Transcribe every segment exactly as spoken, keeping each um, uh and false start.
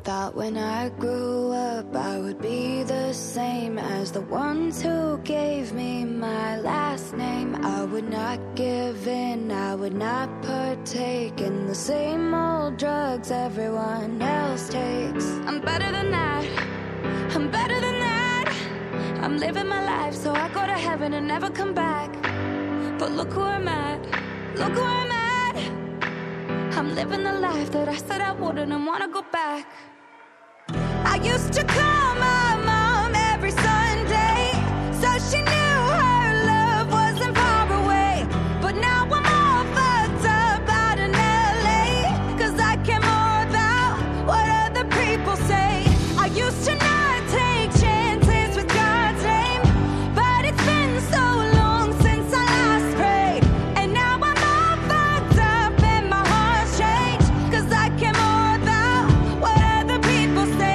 thought when I grew up I would be the same as the ones who gave me my last name. I would not give in, I would not partake in the same old drugs everyone else takes. I'm better than that, I'm better than that. I'm living my life so I go to heaven and never come back. But look who I'm at, look who I'm at. I'm living the life that I said I wouldn't and wanna go back. I used to call my mom every Sunday, so she knew her love wasn't far away. But now I'm all fucked up out in L A, cause I care more about what other people say. I used to not take chances with God's name, but it's been so long since I last prayed. And now I'm all fucked up and my heart's changed, cause I care more about what other people say.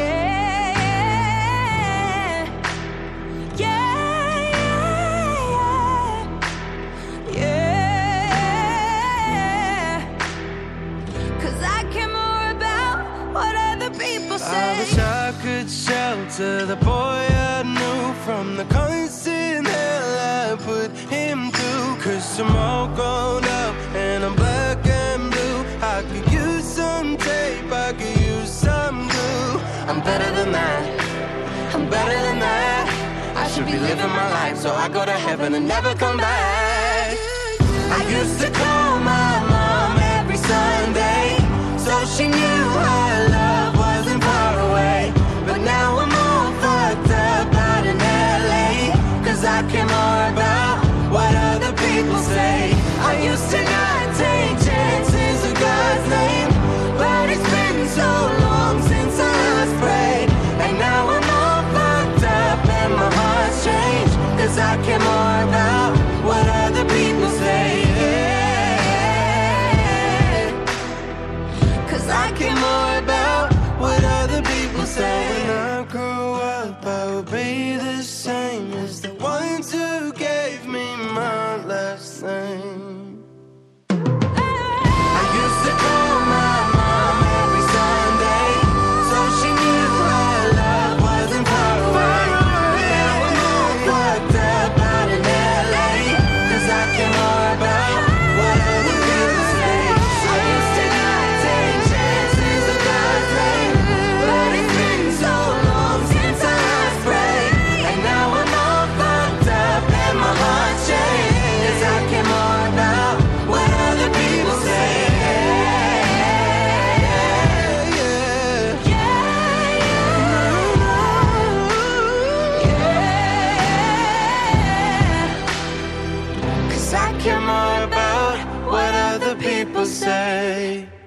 I wish I could shelter the boy I knew from the constant hell I put him through. Cause I'm all grown up and I'm black and blue. I could use some tape, I could use some glue. I'm better than that, I'm better than that. I should be living my life so I go to heaven and never come back. I used to call my mom every Sunday, so she knew her love wasn't far away. But now I'm all fucked up out in L A, cause I care more about what other people say. I used to not take chances with God's name, but it's been so long since I last prayed. And now I'm all fucked up and my heart's changed, cause I care more about what other people say. Cause I care more about what other people say. When I grew up, I would be the same as the ones who gave me my last name. I used to call my mom every Sunday, so she knew her love wasn't far away. Now I'm all fucked up out in L A, cause I care more about what other people say. I used to not take chances with God's name, but it's been so long since I last prayed. And now I'm all fucked up and my heart's changed, cause I care more about what other people say. Yeah, yeah, yeah, yeah. Cause I care more about what other people say.